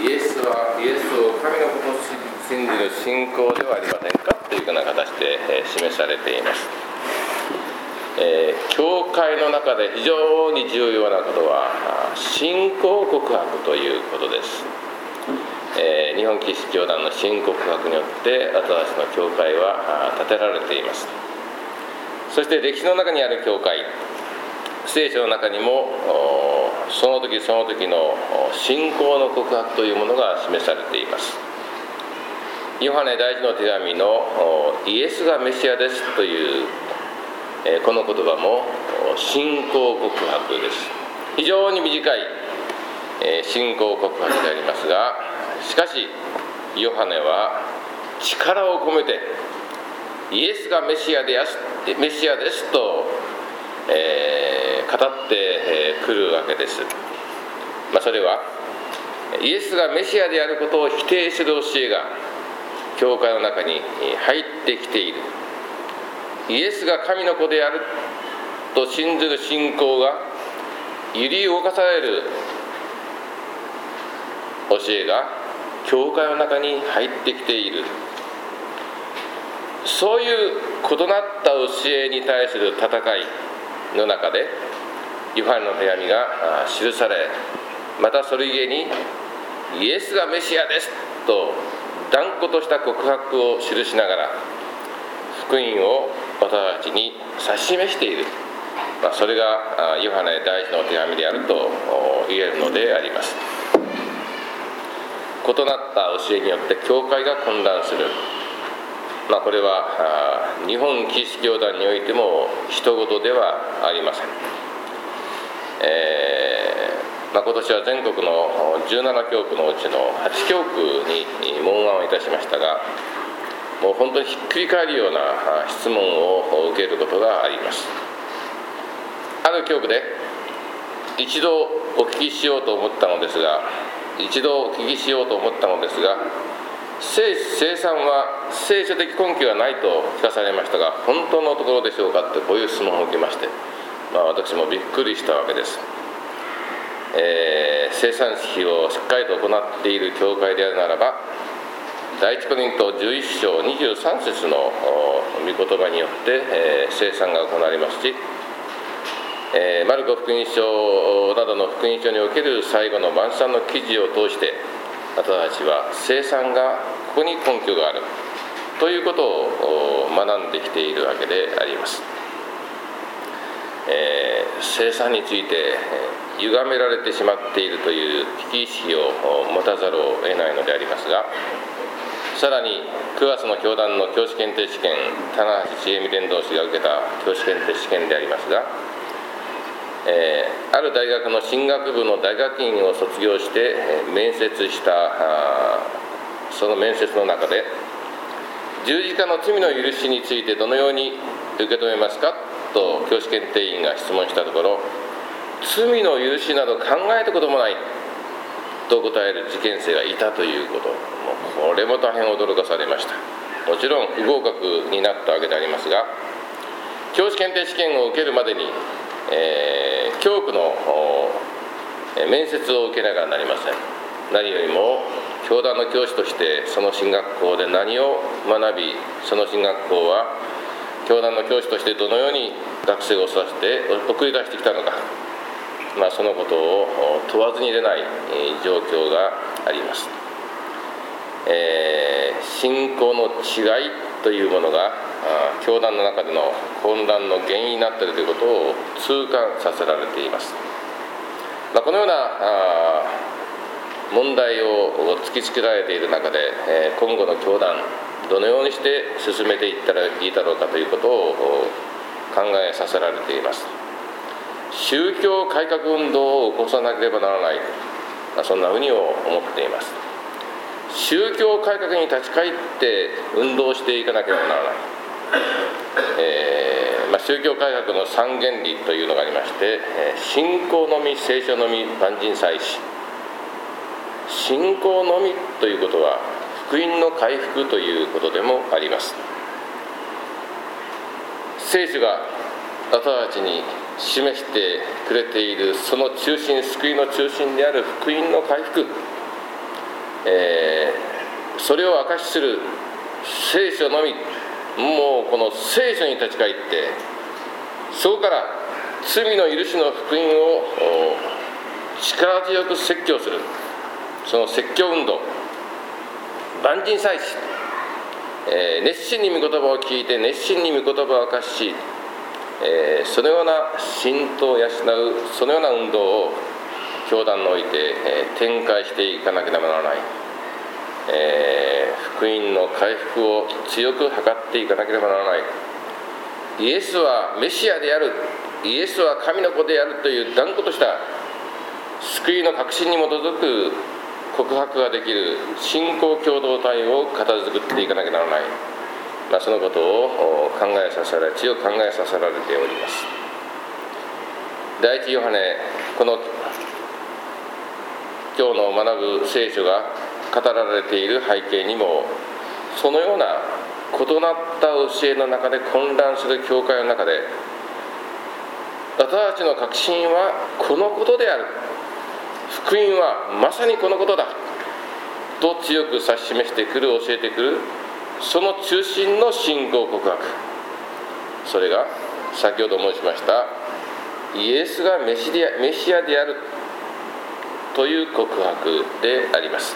イエスを神のことを信じる信仰ではありませんかというような形で示されています。教会の中で非常に重要なことは信仰告白ということです。日本キリスト教団の信仰告白によって私たちの教会は建てられています。そして歴史の中にある教会、聖書の中にもその時その時の信仰の告白というものが示されています。ヨハネ第一の手紙のイエスがメシアですというこの言葉も信仰告白です。非常に短い信仰告白でありますが、しかしヨハネは力を込めてイエスがメシアですと語ってくるわけです。それはイエスがメシアであることを否定する教えが教会の中に入ってきている。イエスが神の子であると信ずる信仰が揺り動かされる教えが教会の中に入ってきている。そういう異なった教えに対する戦いの中でヨハネの手紙が記され、またそれゆえにイエスがメシアですと断固とした告白を記しながら福音を私たちに指し示している、それがヨハネ第一の手紙であると言えるのであります。異なった教えによって教会が混乱する、これは日本キリスト教団においても人事ではありません。今年は全国の17教区のうちの8教区に問案をいたしましたが、もう本当にひっくり返るような質問を受けることがあります。ある教区で一度お聞きしようと思ったのですが、聖餐は聖書的根拠がないと聞かされましたが、本当のところでしょうかってこういう質問を受けまして、私もびっくりしたわけです。聖餐式をしっかりと行っている教会であるならば、第一コリント11章23節の御言葉によって聖餐が行われますし、マルコ福音書などの福音書における最後の晩餐の記事を通して私たちは聖餐がここに根拠があるということを学んできているわけであります。聖餐について歪められてしまっているという危機意識を持たざるを得ないのでありますが、さらに9月の教団の教師検定試験、棚橋千恵美伝道師が受けた教師検定試験でありますが、ある大学の神学部の大学院を卒業して面接したその面接の中で、十字架の罪の許しについてどのように受け止めますかと教師検定員が質問したところ、罪の許しなど考えたこともないと答える受験生がいたということ、これも大変驚かされました。もちろん不合格になったわけでありますが、教師検定試験を受けるまでに教区の面接を受けながらなりません。何よりも教団の教師としてその進学校で何を学び、その進学校は教団の教師としてどのように学生を育てて送り出してきたのか、そのことを問わずに出ない状況があります。信仰の違いというものが教団の中での混乱の原因になっているということを痛感させられています。このような問題を突きつけられている中で、今後の教団どのようにして進めていったらいいだろうかということを考えさせられています。宗教改革運動を起こさなければならない、そんなふうに思っています。宗教改革に立ち返って運動していかなければならない。宗教改革の三原理というのがありまして、信仰のみ、聖書のみ、万人祭祀。信仰のみということは福音の回復ということでもあります。聖書が私たちに示してくれているその中心、救いの中心である福音の回復、 それを証しする聖書のみ、もうこの聖書に立ち返って、そこから罪の許しの福音を力強く説教する、その説教運動、万人祭司、熱心に御言葉を聞いて熱心に御言葉を明かし、そのような信徒を養う、そのような運動を教団において、展開していかなければならない、福音の回復を強く図っていかなければならない。イエスはメシアである、イエスは神の子であるという断固とした救いの確信に基づく告白ができる信仰共同体を形作っていかなきゃならない、そのことを強く考えさせられております。第一ヨハネ、この今日の学ぶ聖書が語られている背景にも、そのような異なった教えの中で混乱する教会の中で、私たちの確信はこのことである、福音はまさにこのことだと強く指し示してくる、教えてくる、その中心の信仰告白、それが先ほど申しましたイエスがメシアであるという告白であります。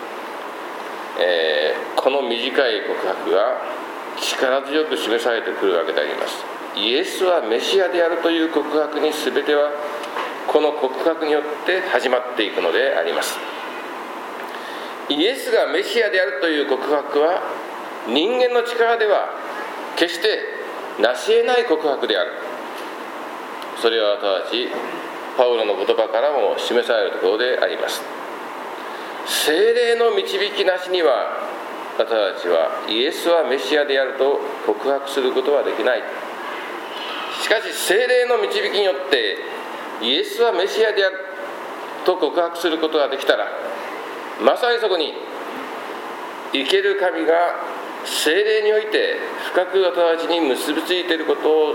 この短い告白が力強く示されてくるわけであります。イエスはメシアであるという告白に全てはこの告白によって始まっていくのであります。イエスがメシアであるという告白は人間の力では決して成し得ない告白である。それは私たちパウロの言葉からも示されるところであります。聖霊の導きなしには私たちはイエスはメシアであると告白することはできない。しかし聖霊の導きによってイエスはメシアであると告白することができたら、まさにそこに生ける神が聖霊において深く私たちに結びついていることを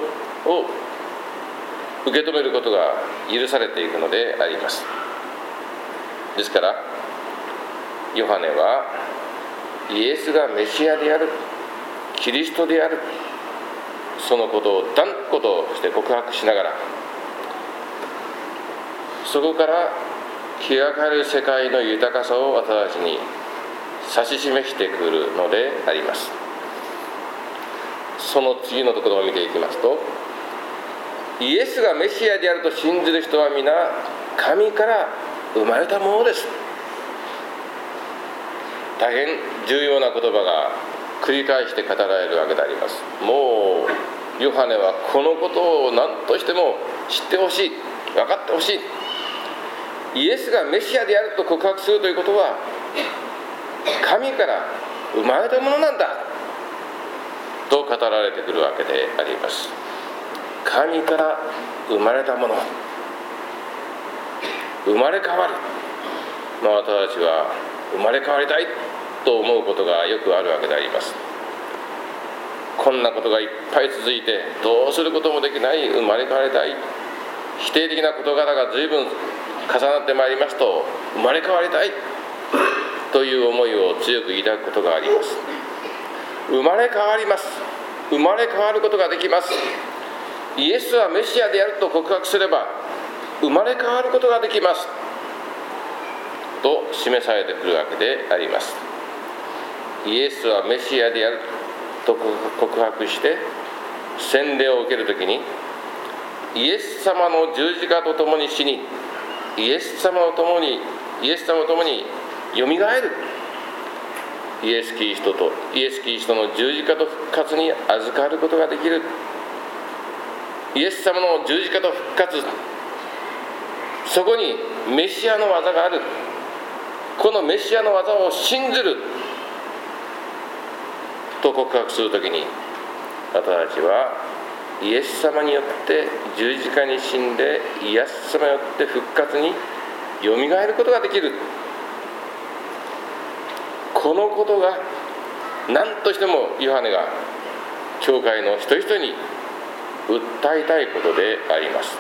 受け止めることが許されていくのであります。ですからヨハネはイエスがメシアである、キリストである、そのことを断固として告白しながら、そこから開かれる世界の豊かさを私たちに指し示してくるのであります。その次のところを見ていきますと、イエスがメシアであると信じる人は皆神から生まれたものです。大変重要な言葉が繰り返して語られるわけであります。もうヨハネはこのことを何としても知ってほしい、分かってほしい。イエスがメシアであると告白するということは神から生まれたものなんだと語られてくるわけであります。神から生まれたもの、生まれ変わる、私たちは生まれ変わりたいと思うことがよくあるわけであります。こんなことがいっぱい続いてどうすることもできない、生まれ変わりたい、否定的な事柄が随分重なってまいりますと、生まれ変わりたいという思いを強く抱くことがあります。生まれ変わります。生まれ変わることができます。イエスはメシアであると告白すれば生まれ変わることができますと示されてくるわけであります。イエスはメシアであると告白して洗礼を受けるときに、イエス様の十字架とともに死に、イエス様とともによみがえる、イエス・キリストの十字架と復活に預かることができる。イエス様の十字架と復活、そこにメシアの技がある。このメシアの技を信ずると告白するときに、私たちはイエス様によって十字架に死んで、イエス様によって復活によみがえることができる。このことが何としてもヨハネが教会の一人一人に訴えたいことであります。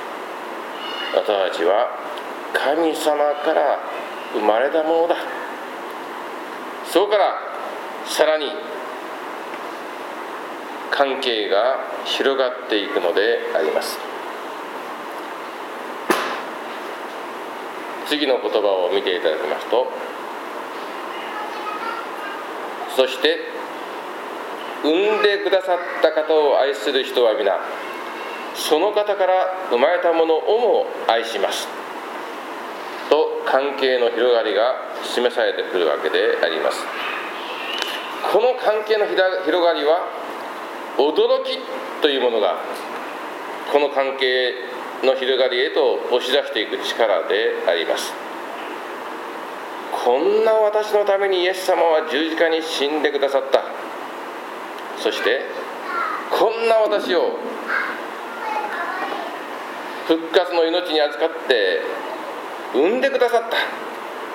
私たちは神様から生まれたものだ。 そこからさらに関係が広がっていくのであります。次の言葉を見ていただきますと、そして産んでくださった方を愛する人は皆その方から生まれたものをも愛しますと、関係の広がりが示されてくるわけであります。この関係の広がりは驚きというものがこの関係の広がりへと押し出していく力であります。こんな私のためにイエス様は十字架に死んでくださった。そしてこんな私を復活の命に預かって産んでくださった。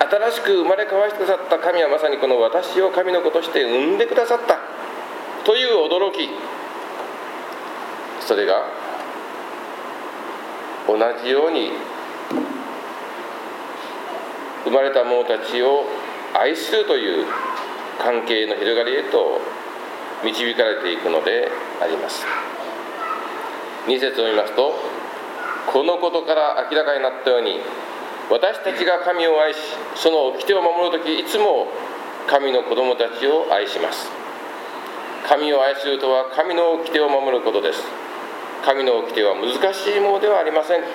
新しく生まれ変わしてくださった神はまさにこの私を神の子として産んでくださったという驚き、それが同じように生まれた者たちを愛するという関係の広がりへと導かれていくのであります。2節を見ますと、このことから明らかになったように私たちが神を愛しその掟を守るときいつも神の子供たちを愛します。神を愛するとは神の掟を守ることです。神の掟は難しいものではありません。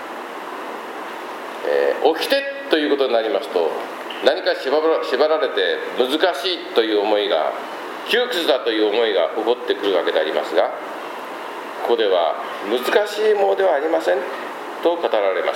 掟ということになりますと、何か縛られて難しいという思いが、窮屈だという思いが起こってくるわけでありますが、ここでは難しいものではありませんと語られます。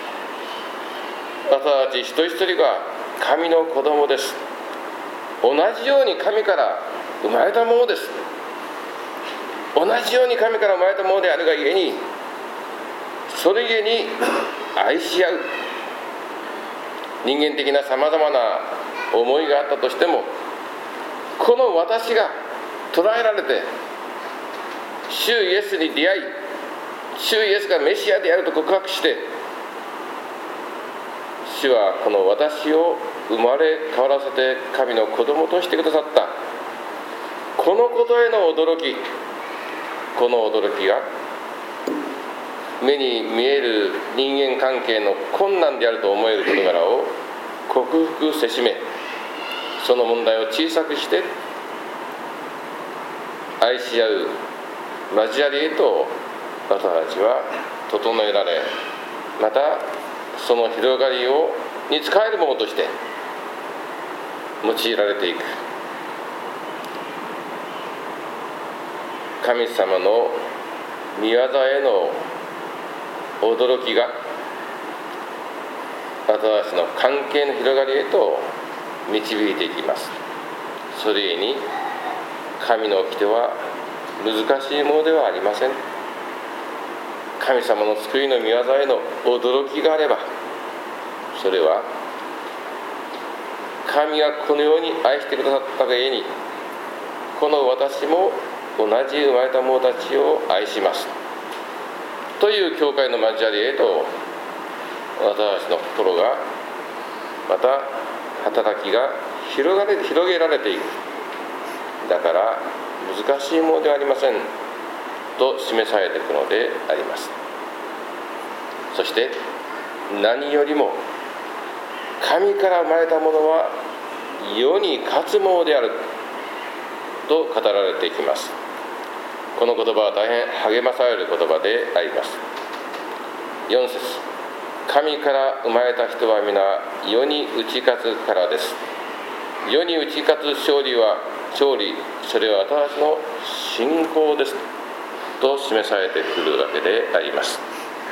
私たち一人一人が神の子供です。同じように神から生まれたものです。同じように神から生まれたものであるがゆえに、それゆえに愛し合う。人間的なさまざまな思いがあったとしても、この私が捉えられて主イエスに出会い、主イエスがメシアであると告白して、主はこの私を生まれ変わらせて神の子供としてくださった。このことへの驚き、この驚きが目に見える人間関係の困難であると思える事柄を克服せしめ、その問題を小さくして愛し合う交わりへと私たちは整えられ、またその広がりに使えるものとして用いられていく。神様の御業への驚きが私たちの関係の広がりへと導いていきます。それゆえに神の掟は難しいものではありません。神様の救いの御業への驚きがあれば、それは神がこのように愛してくださったがゆえに、この私も同じ生まれた者たちを愛しますという教会の交わりへと私たちの心が、また働きが広げられていく。だから難しいものではありませんと示されていくのであります。そして何よりも神から生まれたものは世に勝つものであると語られていきます。この言葉は大変励まされる言葉であります。4節、神から生まれた人は皆世に打ち勝つからです。世に打ち勝つ勝利、それは私の信仰ですと示されてくるわけであります。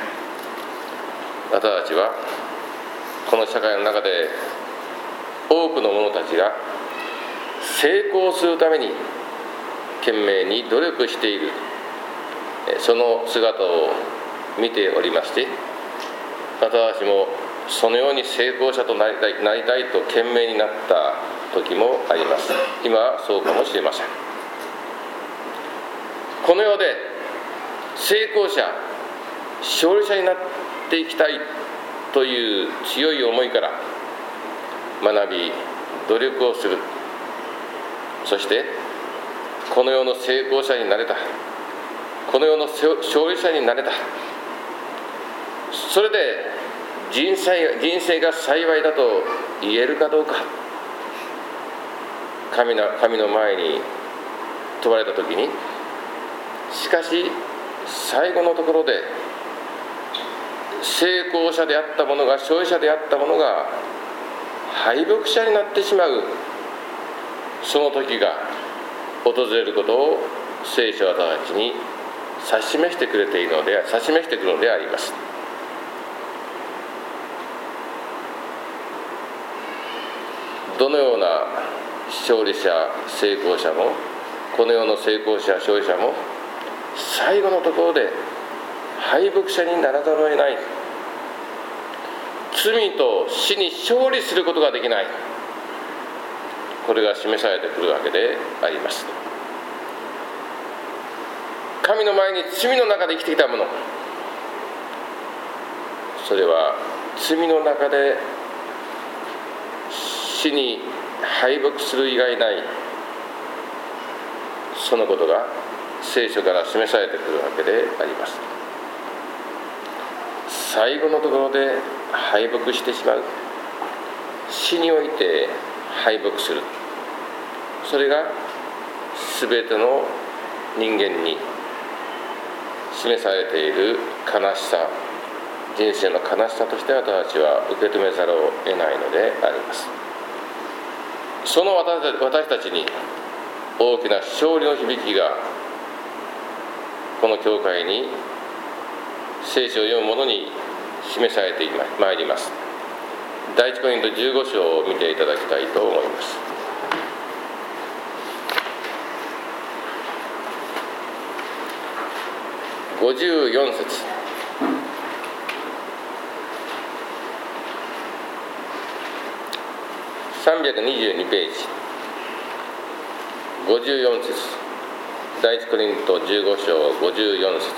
私たちはこの社会の中で多くの者たちが成功するために懸命に努力している、その姿を見ておりまして、私たちもそのように成功者となりたいと懸命になった時もあります。今はそうかもしれません。この世で成功者、勝利者になっていきたいという強い思いから学び努力をする。そしてこの世の成功者になれた、この世の勝利者になれた、それで人生が幸いだと言えるかどうか。神の前に問われたときに、しかし最後のところで成功者であった者が、勝利者であった者が敗北者になってしまう、その時が訪れることを聖書は私たちに指し示してくるのであります。どのような勝利者、成功者も、この世の成功者、勝利者も最後のところで敗北者にならざるを得ない。罪と死に勝利することができない。これが示されてくるわけであります。神の前に罪の中で生きてきた者、それは罪の中で死に敗北する以外ない、そのことが聖書から示されてくるわけであります。最後のところで敗北してしまう、死において敗北する、それが全ての人間に示されている悲しさ、人生の悲しさとして私たちは受け止めざるを得ないのであります。その私たちに大きな勝利の響きがこの教会に聖書を読む者に示されてまいります。第一コリント15章を見ていただきたいと思います。54節、322ページ、54節、第一コリント15章54節。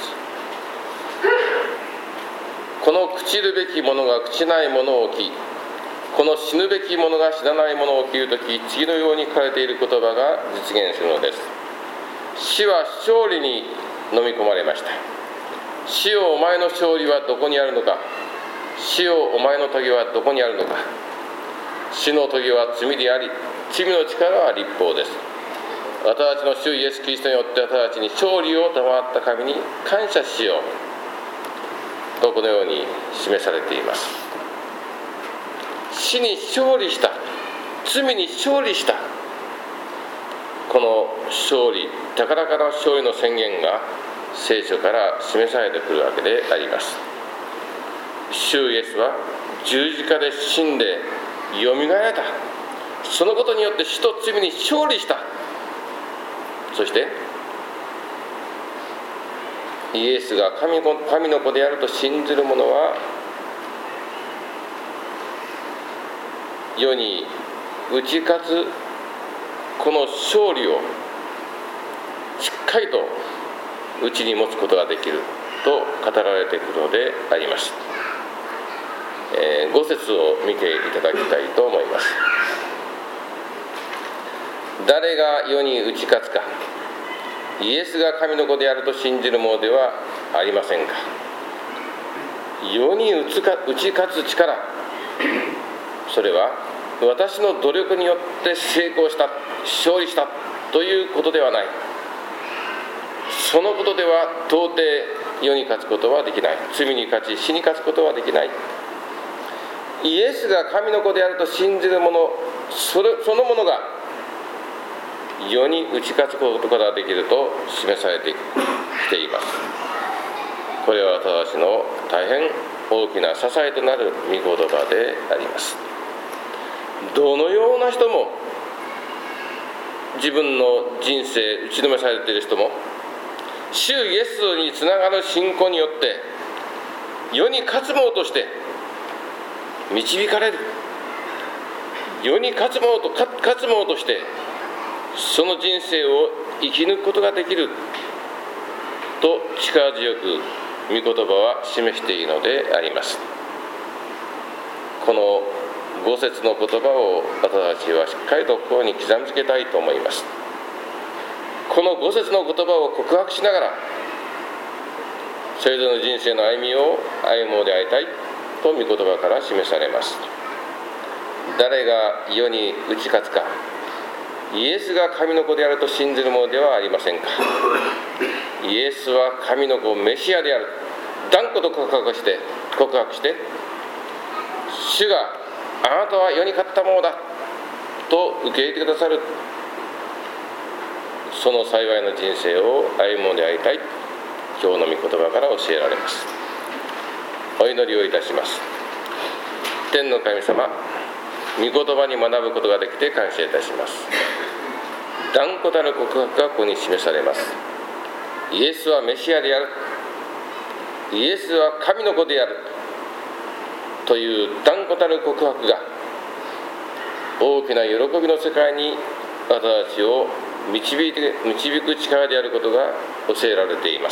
この朽ちるべきものが朽ちないものを着、この死ぬべきものが死なないものを着るとき、次のように書かれている言葉が実現するのです。死は勝利に飲み込まれました。死よ、お前の勝利はどこにあるのか。死よ、お前の棘はどこにあるのか。死の棘は罪であり、罪の力は律法です。私たちの主イエスキリストによって私たちに勝利を賜った神に感謝しようと、このように示されています。死に勝利した、罪に勝利した、この勝利、高らかな勝利の宣言が聖書から示されてくるわけであります。主イエスは十字架で死んでよみがえられた。そのことによって死と罪に勝利した。そしてイエスが神の子であると信じる者は世に打ち勝つこの勝利をしっかりとうちに持つことができると語られているのであります。5節を見ていただきたいと思います。誰が世に打ち勝つか。イエスが神の子であると信じるものではありませんか。世に打ち勝つ力、それは私の努力によって成功した、勝利したということではない。そのことでは到底世に勝つことはできない。罪に勝ち死に勝つことはできない。イエスが神の子であると信じる者、そのものが世に打ち勝つことができると示されてきています。これは私の大変大きな支えとなる御言葉であります。どのような人も、自分の人生打ちのめされている人も、主イエスにつながる信仰によって世に勝つ者として導かれる。世に勝つ者としてその人生を生き抜くことができると力強く御言葉は示しているのであります。この 5節の言葉を私たちはしっかりと心に刻みつけたいと思います。この5節の言葉を告白しながら、それぞれの人生の歩みを歩むのでありたいと御言葉から示されます。誰が世に打ち勝つか、イエスが神の子であると信じるものではありませんか。イエスは神の子メシアである、断固と告白して、主があなたは世に勝ったものだと受け入れてくださる、その幸いの人生を歩むのでありたい、今日の御言葉から教えられます。お祈りをいたします。天の神様、御言葉に学ぶことができて感謝いたします。断固たる告白がここに示されます。イエスはメシアである、イエスは神の子であるという断固たる告白が大きな喜びの世界に私たちを導く力であることが教えられています。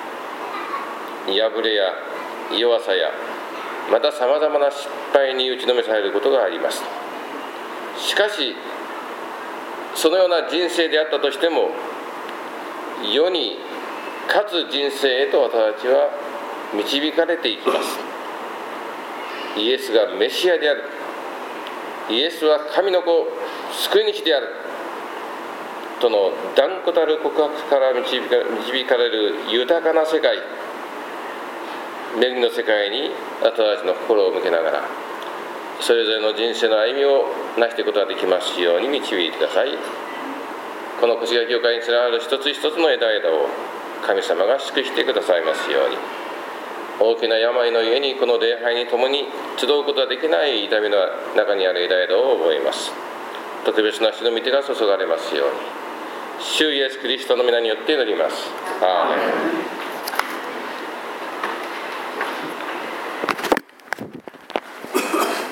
破れや弱さやまたさまざまな失敗に打ちのめされることがあります。しかしそのような人生であったとしても、世に勝つ人生へと私たちは導かれていきます。イエスがメシアである、イエスは神の子、救い主であるとの断固たる告白から導かれる豊かな世界、恵みの世界に私たちの心を向けながら、それぞれの人生の歩みをなしていくことができますように導いてください。この越谷教会につながる一つ一つの枝々を神様が祝してくださいますように。大きな病の家にこの礼拝に共に集うことができない痛みの中にある枝々を覚えます。特別な主の御手が注がれますように、主イエスキリストの皆によって祈ります。アーメン。